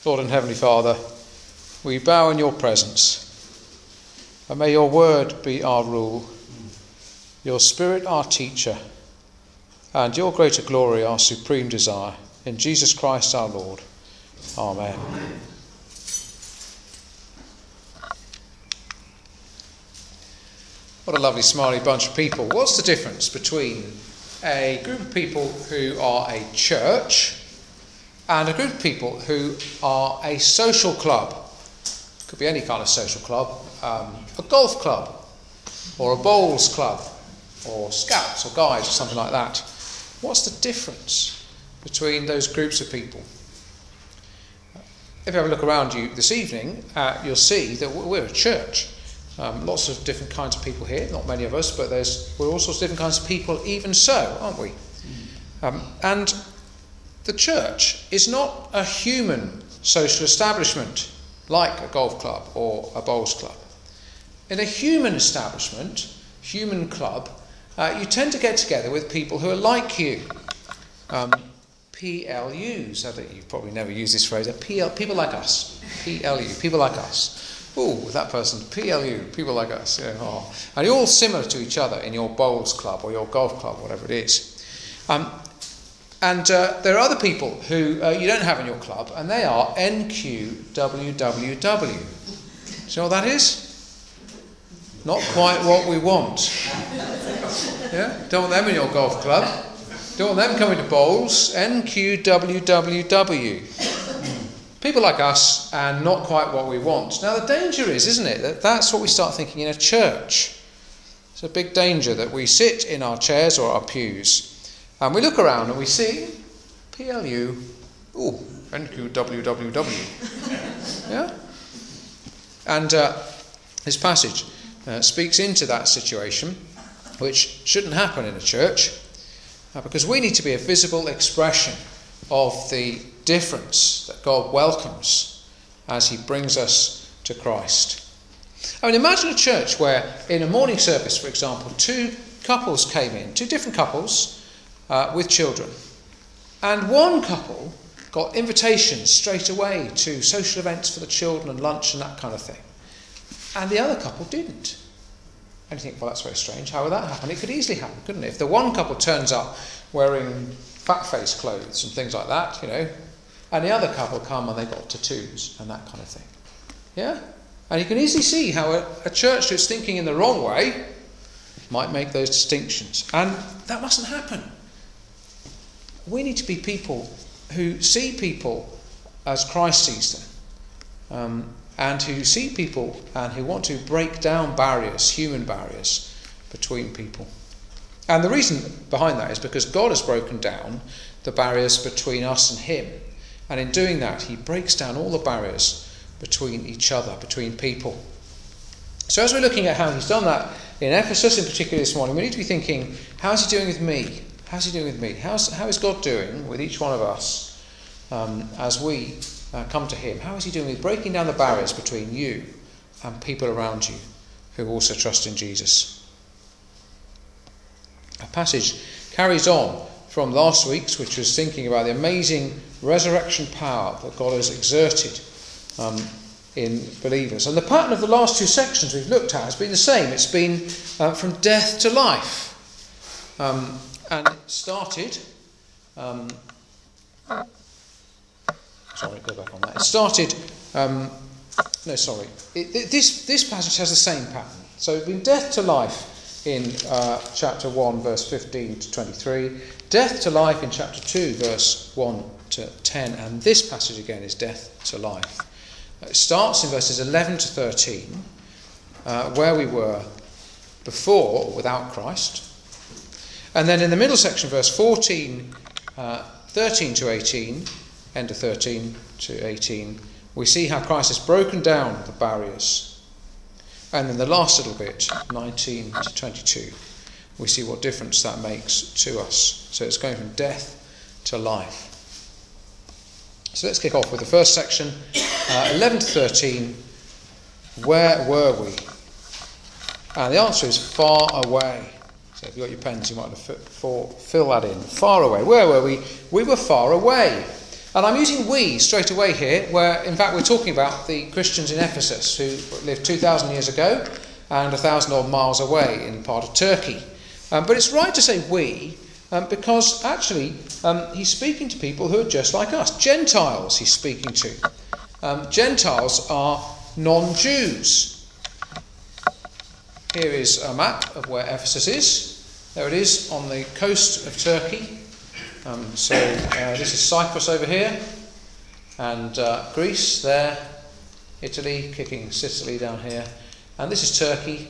Lord and Heavenly Father, we bow in your presence, and may your word be our rule, your Spirit our teacher, and your greater glory our supreme desire. In Jesus Christ our Lord. Amen. What a lovely smiley bunch of people. What's the difference between a group of people who are a church and a group of people who are a social club? Could be any kind of social club. A golf club, or a bowls club, or scouts or guides or something like that. What's the difference between those groups of people? If you have a look around you this evening, you'll see that we're a church. Lots of different kinds of people here, not many of us, but we're all sorts of different kinds of people even so, aren't we? And the church is not a human social establishment like a golf club or a bowls club. In a human establishment, human club, you tend to get together with people who are like you. PLUs, I think you've probably never used this phrase, people like us. PLU, people like us. Oh, that person, PLU, people like us. Yeah, oh. And you're all similar to each other in your bowls club or your golf club, whatever it is. And there are other people who you don't have in your club, and they are NQWWW. Do you know what that is? Not quite what we want. Yeah? Don't want them in your golf club. Don't want them coming to bowls. NQWWW. People like us and not quite what we want. Now the danger is, isn't it, that that's what we start thinking in a church. It's a big danger that we sit in our chairs or our pews and we look around and we see PLU, NQWWW. Yeah? And this passage speaks into that situation, which shouldn't happen in a church, because we need to be a visible expression of the difference that God welcomes as he brings us to Christ. I mean, imagine a church where in a morning service, for example, two couples came in, two different couples with children, and one couple got invitations straight away to social events for the children and lunch and that kind of thing, and the other couple didn't. And you think, well, that's very strange. How would that happen? It could easily happen, couldn't it? If the one couple turns up wearing fat-face clothes and things like that, you know, and the other couple come and they've got tattoos and that kind of thing. Yeah? And you can easily see how a church that's thinking in the wrong way might make those distinctions. And that mustn't happen. We need to be people who see people as Christ sees them. And who see people and who want to break down barriers, human barriers, between people. And the reason behind that is because God has broken down the barriers between us and him. And in doing that, he breaks down all the barriers between each other, between people. So as we're looking at how he's done that in Ephesus in particular this morning, we need to be thinking, how's he doing with me? How's he doing with me? How is God doing with each one of us as we come to him? How is he doing with breaking down the barriers between you and people around you who also trust in Jesus? Our passage carries on from last week's, which was thinking about the amazing resurrection power that God has exerted in believers. And the pattern of the last two sections we've looked at has been the same. It's been from death to life. And it started... Sorry, go back on that. It started... This passage has the same pattern. So it's been death to life in chapter 1, verse 15 to 23. Death to life in chapter 2, verse 1 to 10. And this passage again is death to life. It starts in verses 11 to 13, where we were before, without Christ. And then in the middle section, verse 13 to 18, end of 13 to 18, we see how Christ has broken down the barriers. And then the last little bit, 19 to 22, we see what difference that makes to us. So it's going from death to life. So let's kick off with the first section, 11 to 13. Where were we? And the answer is far away. So if you've got your pens, you might want to fill that in. Far away. Where were we? We were far away. And I'm using we straight away here, where in fact we're talking about the Christians in Ephesus who lived 2,000 years ago and 1,000 odd miles away in part of Turkey. But it's right to say we, because actually he's speaking to people who are just like us. Gentiles he's speaking to. Gentiles are non-Jews. Here is a map of where Ephesus is. There it is on the coast of Turkey. This is Cyprus over here, and Greece there, Italy, kicking Sicily down here, and this is Turkey.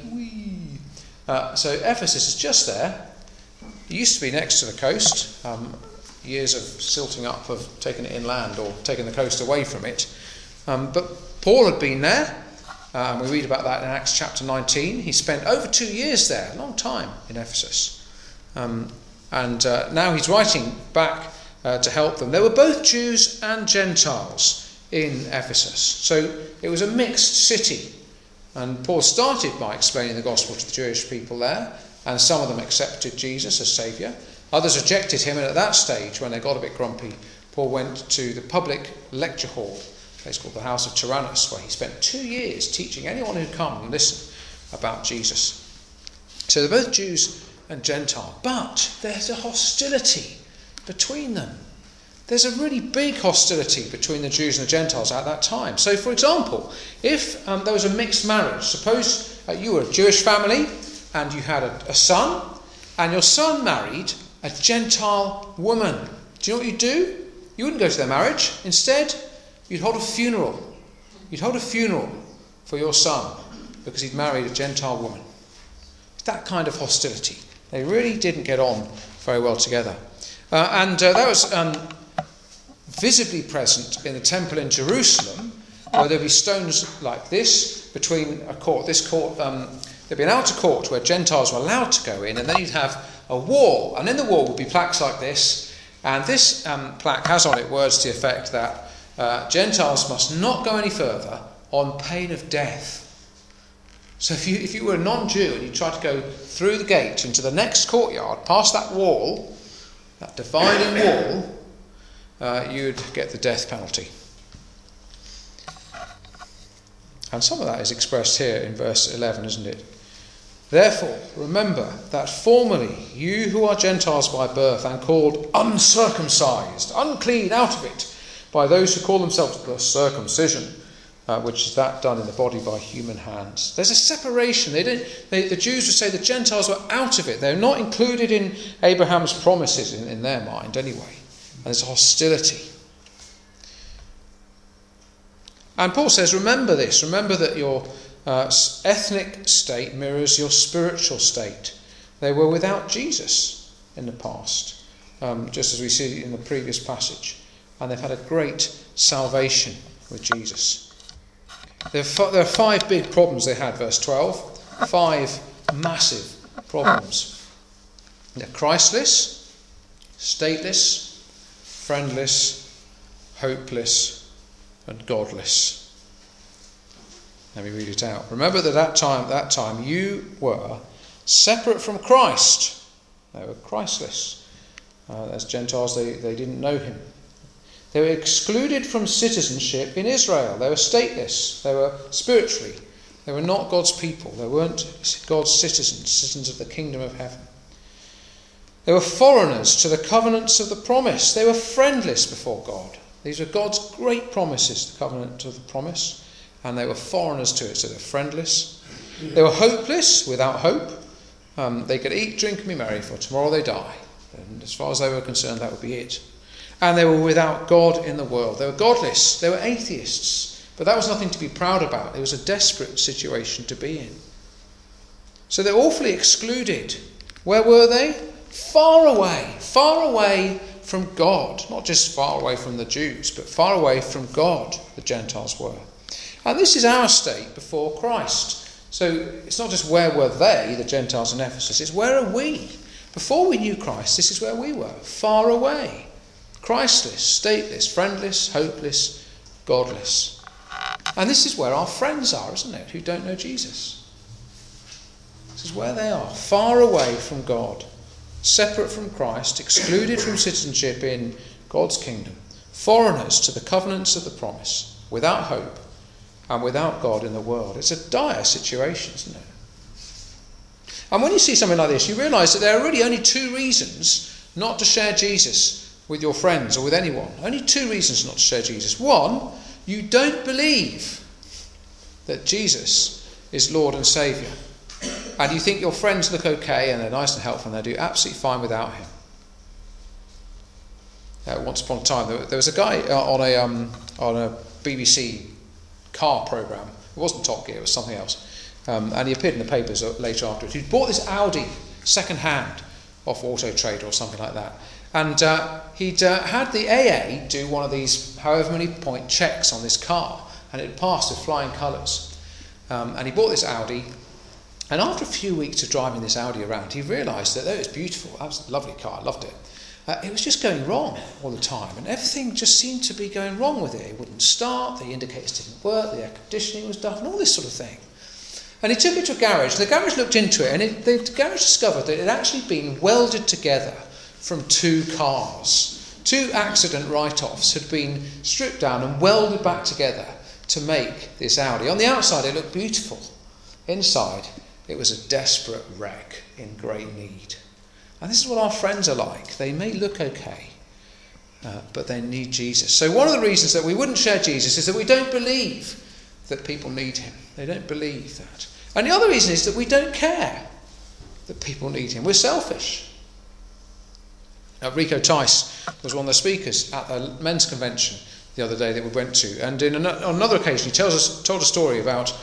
So Ephesus is just there. It used to be next to the coast. Years of silting up have taken it inland or taken the coast away from it. But Paul had been there. We read about that in Acts chapter 19. He spent over 2 years there, a long time in Ephesus. And now he's writing back to help them. There were both Jews and Gentiles in Ephesus. So it was a mixed city. And Paul started by explaining the gospel to the Jewish people there. And some of them accepted Jesus as Saviour. Others rejected him. And at that stage, when they got a bit grumpy, Paul went to the public lecture hall, a place called the House of Tyrannus, where he spent 2 years teaching anyone who'd come and listen about Jesus. So they're both Jews and Gentile, but there's a hostility between them. There's a really big hostility between the Jews and the Gentiles at that time. So, for example, if there was a mixed marriage, suppose you were a Jewish family and you had a son, and your son married a Gentile woman. Do you know what you'd do? You wouldn't go to their marriage. Instead, you'd hold a funeral. You'd hold a funeral for your son because he'd married a Gentile woman. It's that kind of hostility. They really didn't get on very well together. And that was visibly present in the temple in Jerusalem, where there'd be stones like this between a court. This court, there'd be an outer court where Gentiles were allowed to go in, and then you'd have a wall, and in the wall would be plaques like this. And this plaque has on it words to the effect that Gentiles must not go any further on pain of death. So if you were a non-Jew and you tried to go through the gate into the next courtyard, past that wall, that dividing wall, you'd get the death penalty. And some of that is expressed here in verse 11, isn't it? Therefore, remember that formerly you who are Gentiles by birth and called uncircumcised, unclean out of it, by those who call themselves the circumcision, which is that done in the body by human hands. There's a separation. The Jews would say the Gentiles were out of it. They're not included in Abraham's promises in their mind anyway. And there's a hostility. And Paul says, remember this. Remember that your ethnic state mirrors your spiritual state. They were without Jesus in the past, just as we see in the previous passage. And they've had a great salvation with Jesus. There are 5 big problems they had, verse 12. 5 massive problems. They're Christless, stateless, friendless, hopeless, and godless. Let me read it out. Remember that that time you were separate from Christ. They were Christless. As Gentiles, they didn't know him. They were excluded from citizenship in Israel. They were stateless. They were spiritually. They were not God's people. They weren't God's citizens of the kingdom of heaven. They were foreigners to the covenants of the promise. They were friendless before God. These were God's great promises, the covenant of the promise, and they were foreigners to it, so they're friendless. They were hopeless, without hope. They could eat, drink, and be merry, for tomorrow they die. And as far as they were concerned, that would be it. And they were without God in the world. They were godless. They were atheists. But that was nothing to be proud about. It was a desperate situation to be in. So they're awfully excluded. Where were they? Far away from God. Not just far away from the Jews, but far away from God, the Gentiles were. And this is our state before Christ. So it's not just where were they, the Gentiles in Ephesus, it's where are we? Before we knew Christ, this is where we were. Far away. Christless, stateless, friendless, hopeless, godless. And this is where our friends are, isn't it, who don't know Jesus. This is where they are, far away from God, separate from Christ, excluded from citizenship in God's kingdom, foreigners to the covenants of the promise, without hope and without God in the world. It's a dire situation, isn't it? And when you see something like this, you realise that there are really only two reasons not to share Jesus with your friends or with anyone. Only two reasons not to share Jesus. One, you don't believe that Jesus is Lord and Saviour. And you think your friends look okay and they're nice and helpful and they do absolutely fine without him. Once upon a time, there was a guy on a BBC car programme. It wasn't Top Gear, it was something else. And he appeared in the papers later afterwards. He'd bought this Audi second-hand off Auto Trader or something like that. And he'd had the AA do one of these however many point checks on this car. And it had passed with flying colours. And he bought this Audi. And after a few weeks of driving this Audi around, he realised that though it was beautiful, that was a lovely car, I loved it. It was just going wrong all the time, and everything just seemed to be going wrong with it. It wouldn't start, the indicators didn't work, the air conditioning was dull, and all this sort of thing. And he took it to a garage. The garage looked into it, and the garage discovered that it had actually been welded together from two cars. Two accident write-offs had been stripped down and welded back together to make this Audi. On the outside, it looked beautiful. Inside, it was a desperate wreck in great need. And this is what our friends are like. They may look okay, but they need Jesus. So one of the reasons that we wouldn't share Jesus is that we don't believe that people need him. They don't believe that. And the other reason is that we don't care that people need him. We're selfish. Rico Tice was one of the speakers at the men's convention the other day that we went to. And on another occasion, he told a story about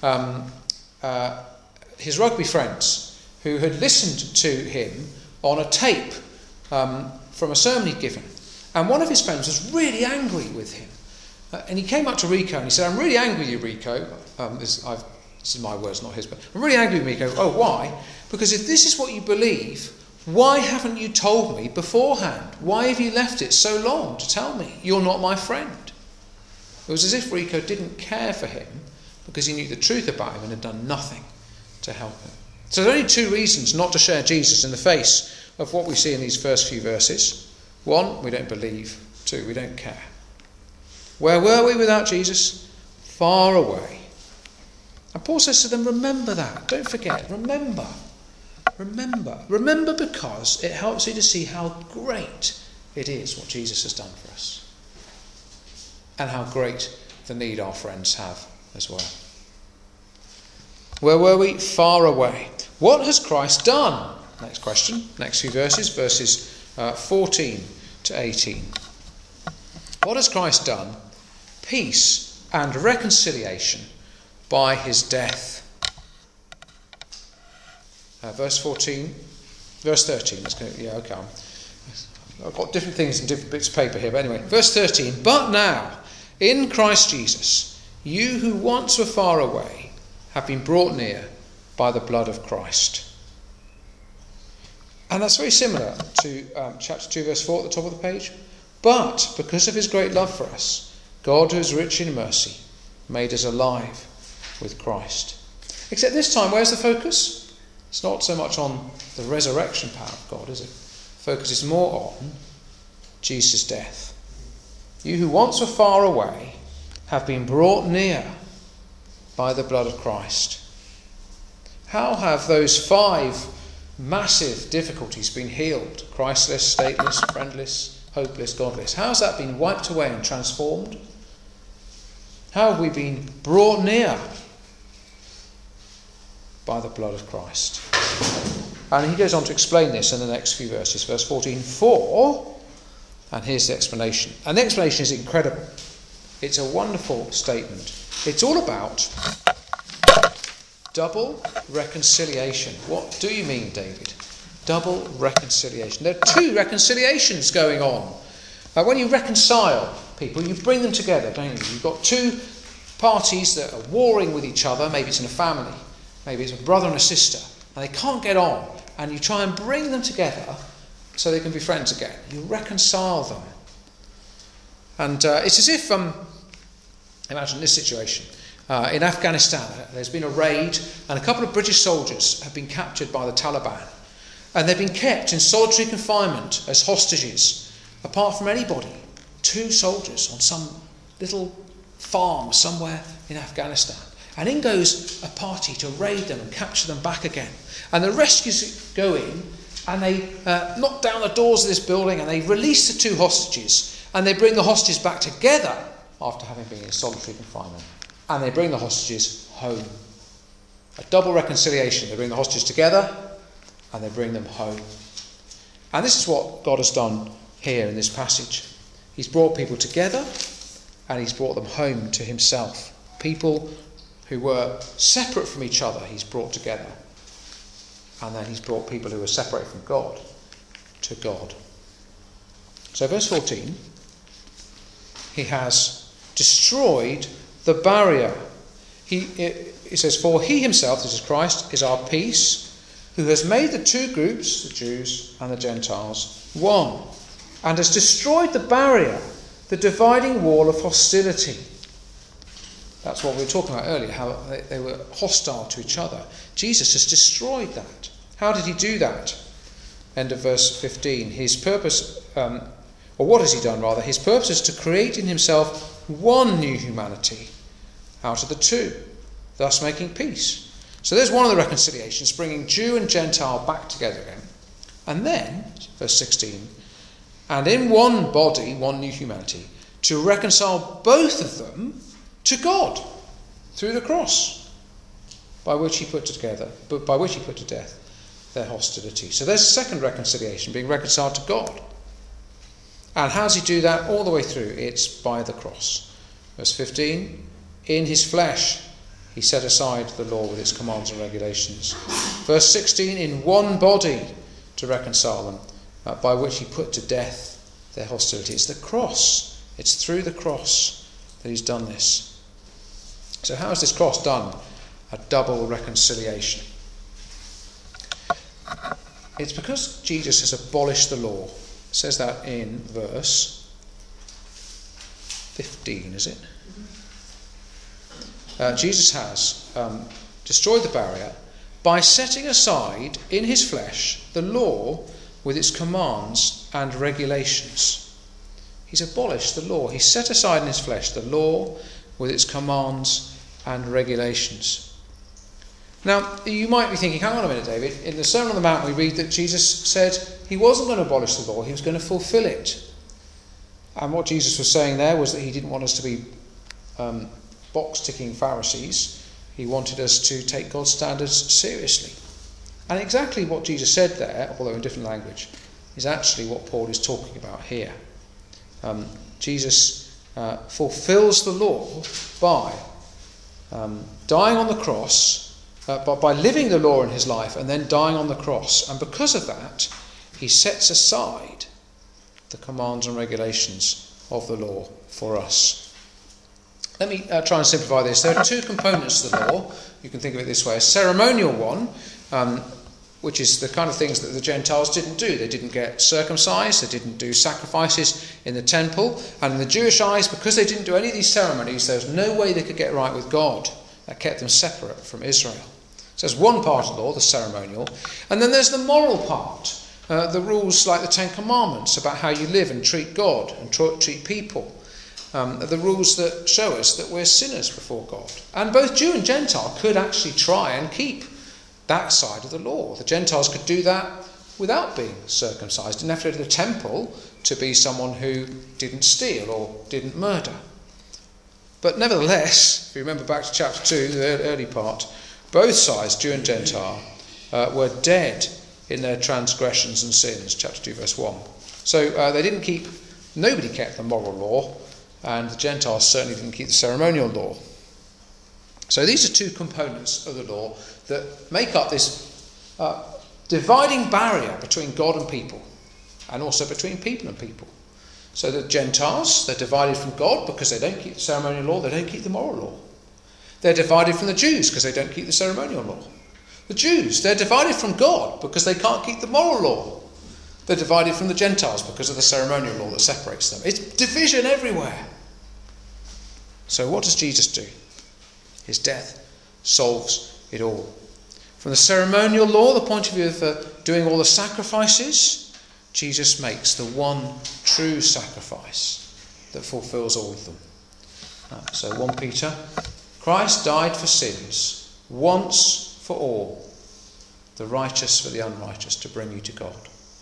his rugby friends who had listened to him on a tape from a sermon he'd given. And one of his friends was really angry with him. And he came up to Rico and he said, "I'm really angry with you, Rico." This is my words, not his, but "I'm really angry with Rico." "Oh, why?" "Because if this is what you believe, why haven't you told me beforehand? Why have you left it so long to tell me? You're not my friend." It was as if Rico didn't care for him because he knew the truth about him and had done nothing to help him. So there are only two reasons not to share Jesus in the face of what we see in these first few verses. One, we don't believe. Two, we don't care. Where were we without Jesus? Far away. And Paul says to them, remember that. Don't forget. Remember. Remember. Remember, because it helps you to see how great it is what Jesus has done for us. And how great the need our friends have as well. Where were we? Far away. What has Christ done? Next question. Next few verses 14 to 18. What has Christ done? Peace and reconciliation by his death. Verse 13. Let's go. Yeah, okay. I've got different things in different bits of paper here, but anyway. Verse 13. But now, in Christ Jesus, you who once were far away have been brought near by the blood of Christ. And that's very similar to chapter 2, verse 4 at the top of the page. But because of his great love for us, God, who is rich in mercy, made us alive with Christ. Except this time, where's the focus? It's not so much on the resurrection power of God, is it? The focus is more on Jesus' death. You who once were far away have been brought near by the blood of Christ. How have those 5 massive difficulties been healed? Christless, stateless, friendless, hopeless, godless. How has that been wiped away and transformed? How have we been brought near? By the blood of Christ. And he goes on to explain this in the next few verses. Verse 14, for, and here's the explanation. And the explanation is incredible. It's a wonderful statement. It's all about double reconciliation. What do you mean, David? Double reconciliation. There are 2 reconciliations going on. When you reconcile people, you bring them together, don't you? You've got 2 parties that are warring with each other. Maybe it's in a family. Maybe it's a brother and a sister. And they can't get on. And you try and bring them together so they can be friends again. You reconcile them. And it's as if, imagine this situation. In Afghanistan, there's been a raid and a couple of British soldiers have been captured by the Taliban. And they've been kept in solitary confinement as hostages, apart from anybody. 2 soldiers on some little farm somewhere in Afghanistan. And in goes a party to raid them and capture them back again. And the rescuers go in and they knock down the doors of this building and they release the 2 hostages. And they bring the hostages back together after having been in solitary confinement. And they bring the hostages home. A double reconciliation. They bring the hostages together and they bring them home. And this is what God has done here in this passage. He's brought people together and he's brought them home to himself. People who were separate from each other, he's brought together. And then he's brought people who were separated from God to God. So verse 14, he has destroyed the barrier. He says, for he himself, this is Christ, is our peace, who has made the 2 groups, the Jews and the Gentiles, one, and has destroyed the barrier, the dividing wall of hostility. That's what we were talking about earlier, how they were hostile to each other. Jesus has destroyed that. How did he do that? End of verse 15. His purpose, or what has he done rather? His purpose is to create in himself one new humanity out of the 2, thus making peace. So there's one of the reconciliations, bringing Jew and Gentile back together again. And then, verse 16, and in one body, one new humanity, to reconcile both of them to God through the cross, by which he put to death their hostility. So there's a second reconciliation, being reconciled to God. And how does he do that all the way through? It's by the cross. Verse 15, in his flesh he set aside the law with its commands and regulations. Verse 16, in one body to reconcile them, by which he put to death their hostility. It's the cross. It's through the cross that he's done this. So how is this cross done? A double reconciliation. It's because Jesus has abolished the law. It says that in verse 15, is it? Jesus has destroyed the barrier by setting aside in his flesh the law with its commands and regulations. He's abolished the law. He set aside in his flesh the law with its commands and regulations. Now, you might be thinking, hang on a minute, David. In the Sermon on the Mount we read that Jesus said he wasn't going to abolish the law, he was going to fulfill it. And what Jesus was saying there was that he didn't want us to be box-ticking Pharisees. He wanted us to take God's standards seriously. And exactly what Jesus said there, although in different language, is actually what Paul is talking about here. Jesus fulfills the law by dying on the cross, by living the law in his life and then dying on the cross. And because of that, he sets aside the commands and regulations of the law for us. Let me try and simplify this. There are 2 components to the law. You can think of it this way. A ceremonial one, which is the kind of things that the Gentiles didn't do. They didn't get circumcised, they didn't do sacrifices in the temple, and in the Jewish eyes, because they didn't do any of these ceremonies, there was no way they could get right with God. That kept them separate from Israel. So there's one part of the law, the ceremonial, and then there's the moral part, the rules like the 10 Commandments about how you live and treat God and treat people. The rules that show us that we're sinners before God. And both Jew and Gentile could actually try and keep that side of the law. The Gentiles could do that without being circumcised. Didn't have to go to the temple to be someone who didn't steal or didn't murder. But nevertheless, if you remember back to chapter 2, the early part, both sides, Jew and Gentile, were dead in their transgressions and sins, chapter 2, verse 1. So nobody kept the moral law, and the Gentiles certainly didn't keep the ceremonial law. So these are 2 components of the law that make up this dividing barrier between God and people, and also between people and people. So the Gentiles, they're divided from God because they don't keep the ceremonial law, they don't keep the moral law. They're divided from the Jews because they don't keep the ceremonial law. The Jews, they're divided from God because they can't keep the moral law. They're divided from the Gentiles because of the ceremonial law that separates them. It's division everywhere. So what does Jesus do? His death solves it all. From the ceremonial law, the point of view of doing all the sacrifices, Jesus makes the one true sacrifice. that fulfills all of them. So 1 Peter, Christ died for sins once for all, the righteous for the unrighteous, to bring you to God.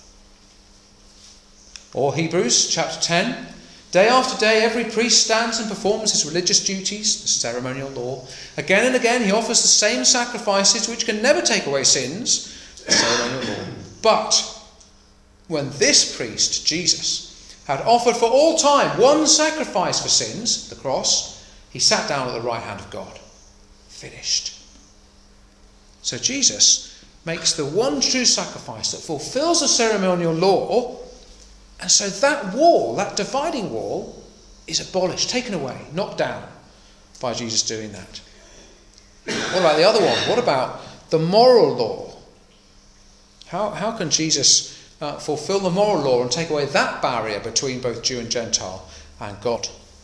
Or Hebrews chapter 10, day after day every priest stands and performs his religious duties, the ceremonial law. Again and again he offers the same sacrifices which can never take away sins, the ceremonial law. But when this priest, Jesus, had offered for all time one sacrifice for sins, the cross, he sat down at the right hand of God. Finished. So Jesus makes the one true sacrifice that fulfills the ceremonial law, and so that wall, that dividing wall, is abolished, taken away, knocked down by Jesus doing that. What about the other one? What about the moral law? How can Jesus fulfill the moral law and take away that barrier between both Jew and Gentile and God?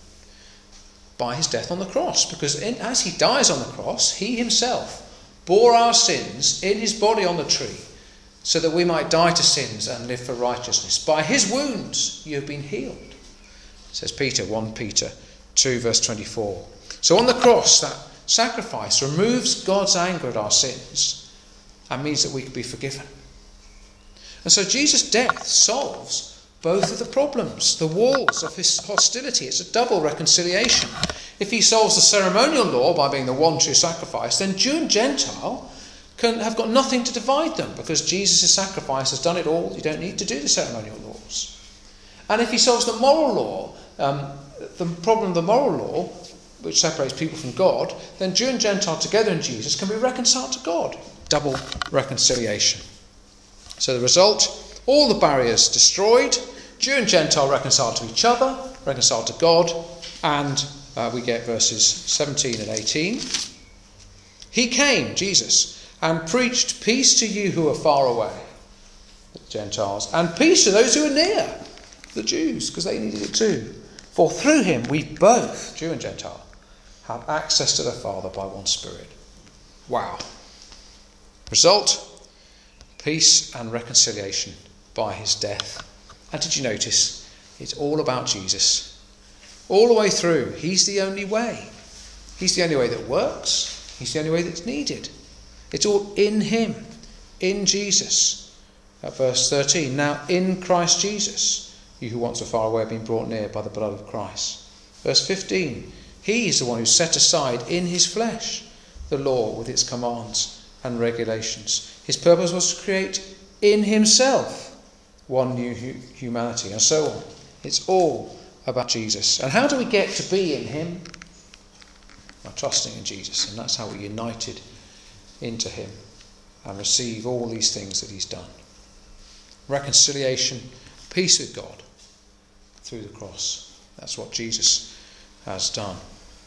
By his death on the cross. Because as he dies on the cross, he himself bore our sins in his body on the tree, so that we might die to sins and live for righteousness. By his wounds you have been healed, says Peter, 1 Peter 2 verse 24. So on the cross, that sacrifice removes God's anger at our sins and means that we can be forgiven. And so Jesus' death solves both of the problems, the walls of his hostility. It's a double reconciliation. If he solves the ceremonial law by being the one true sacrifice, then Jew and Gentile have got nothing to divide them, because Jesus' sacrifice has done it all. You don't need to do the ceremonial laws. And if he solves the moral law, the problem of the moral law, which separates people from God, then Jew and Gentile together in Jesus can be reconciled to God. Double reconciliation. So the result, all the barriers destroyed, Jew and Gentile reconciled to each other, reconciled to God, and we get verses 17 and 18. He came, Jesus, and preached peace to you who are far away, the Gentiles, and peace to those who are near, the Jews, because they needed it too. For through him we both, Jew and Gentile, have access to the Father by one Spirit. Wow. Result, peace and reconciliation by his death. And did you notice? It's all about Jesus. All the way through, he's the only way. He's the only way that works. He's the only way that's needed. It's all in him, in Jesus. At verse 13, now in Christ Jesus, you who once were far away have been brought near by the blood of Christ. Verse 15, he is the one who set aside in his flesh the law with its commands and regulations. His purpose was to create in himself one new humanity, and so on. It's all about Jesus. And how do we get to be in him? By trusting in Jesus, and that's how we're united into him and receive all these things that he's done. Reconciliation, peace with God through the cross. That's what Jesus has done.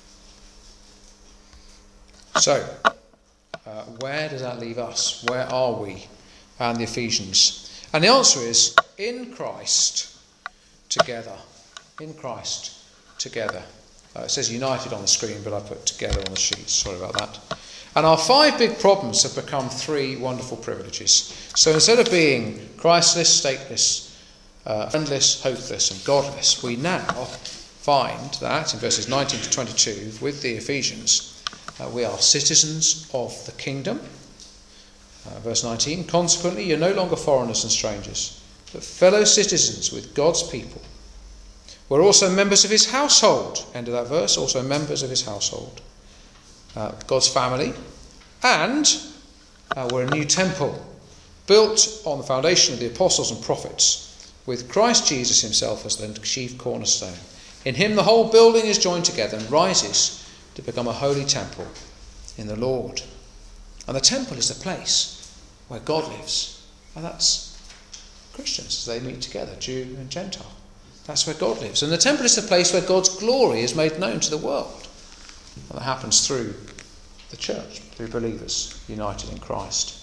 So, where does that leave us? Where are we? And the Ephesians. And the answer is, in Christ together. In Christ together. It says united on the screen, but I put together on the sheet. Sorry about that. And our 5 big problems have become 3 wonderful privileges. So instead of being Christless, stateless, friendless, hopeless and godless, we now find that in verses 19 to 22 with the Ephesians, we are citizens of the kingdom. Verse 19, consequently you're no longer foreigners and strangers, but fellow citizens with God's people. We're also members of his household. End of that verse, also members of his household. God's family, and we're a new temple built on the foundation of the apostles and prophets, with Christ Jesus himself as the chief cornerstone. In him the whole building is joined together and rises to become a holy temple in the Lord. And the temple is the place where God lives, and that's Christians as they meet together, Jew and Gentile. That's where God lives. And the temple is the place where God's glory is made known to the world. And that happens through the church, through believers united in Christ.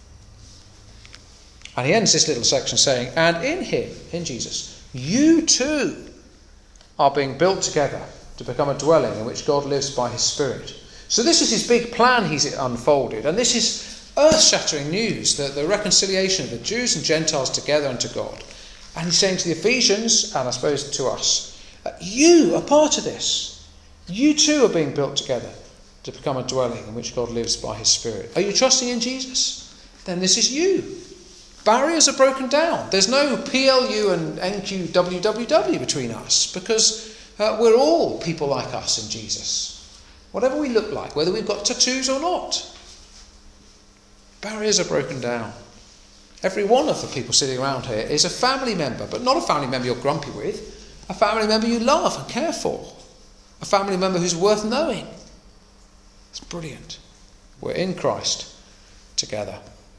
And he ends this little section saying, and in him, in Jesus, you too are being built together to become a dwelling in which God lives by his Spirit. So this is his big plan he's unfolded. And this is earth-shattering news, the reconciliation of the Jews and Gentiles together unto God. And he's saying to the Ephesians, and I suppose to us, You are part of this. You too are being built together to become a dwelling in which God lives by his Spirit. Are you trusting in Jesus? Then this is you. Barriers are broken down. There's no PLU and NQWWW between us, because we're all people like us in Jesus. Whatever we look like, whether we've got tattoos or not. Barriers are broken down. Every one of the people sitting around here is a family member, but not a family member you're grumpy with. A family member you love and care for. A family member who's worth knowing. It's brilliant. We're in Christ together.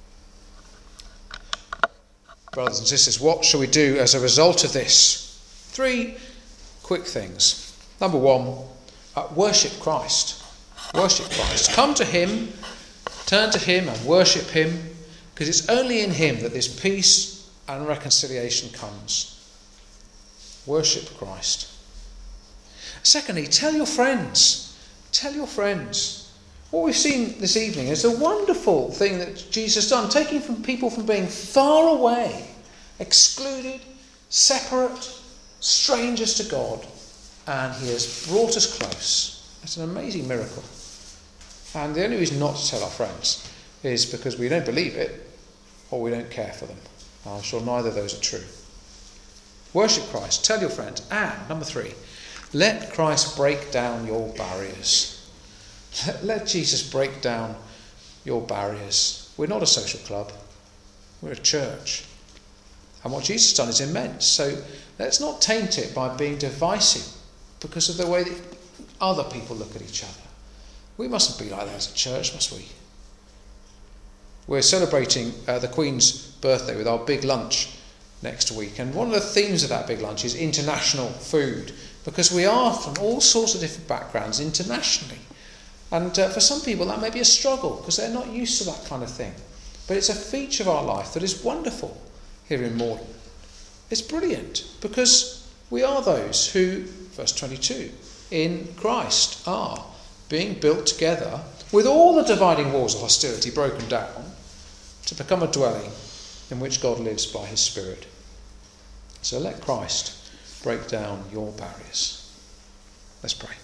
Brothers and sisters, what shall we do as a result of this? 3 quick things. Number 1, worship Christ. Worship Christ. Come to him, turn to him and worship him, because it's only in him that this peace and reconciliation comes. Worship Christ. Secondly, tell your friends. Tell your friends. What we've seen this evening is a wonderful thing that Jesus has done, taking people from being far away, excluded, separate, strangers to God, and he has brought us close. It's an amazing miracle. And the only reason not to tell our friends is because we don't believe it or we don't care for them. I'm sure neither of those are true. Worship Christ, tell your friends. And number 3, let Christ break down your barriers. Let Jesus break down your barriers. We're not a social club. We're a church. And what Jesus has done is immense. So let's not taint it by being divisive because of the way that other people look at each other. We mustn't be like that as a church, must we? We're celebrating the Queen's birthday with our big lunch next week. And one of the themes of that big lunch is international food, because we are from all sorts of different backgrounds internationally. And for some people that may be a struggle because they're not used to that kind of thing. But it's a feature of our life that is wonderful here in Morden. It's brilliant because we are those who, verse 22, in Christ are being built together with all the dividing walls of hostility broken down to become a dwelling in which God lives by his Spirit. So let Christ break down your barriers. Let's pray.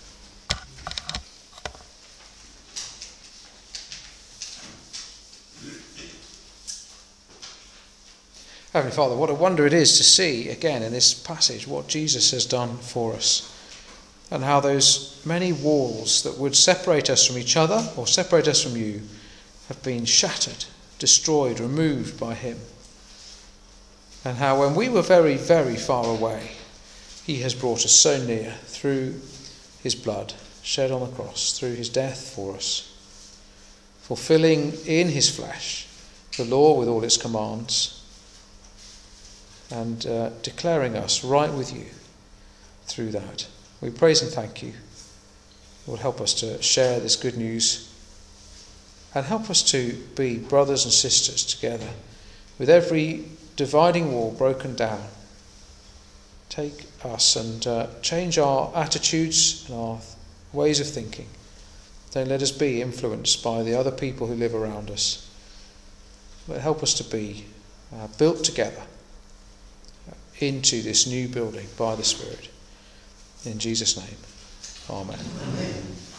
Heavenly Father, what a wonder it is to see again in this passage what Jesus has done for us, and how those many walls that would separate us from each other or separate us from you have been shattered, destroyed, removed by him. And how when we were very, very far away, he has brought us so near through his blood shed on the cross, through his death for us, fulfilling in his flesh the law with all its commands, and declaring us right with you through that. We praise and thank you. Lord, help us to share this good news and help us to be brothers and sisters together with every dividing wall broken down. Take us and change our attitudes and our ways of thinking. Don't let us be influenced by the other people who live around us. But help us to be built together into this new building by the Spirit. In Jesus' name, amen.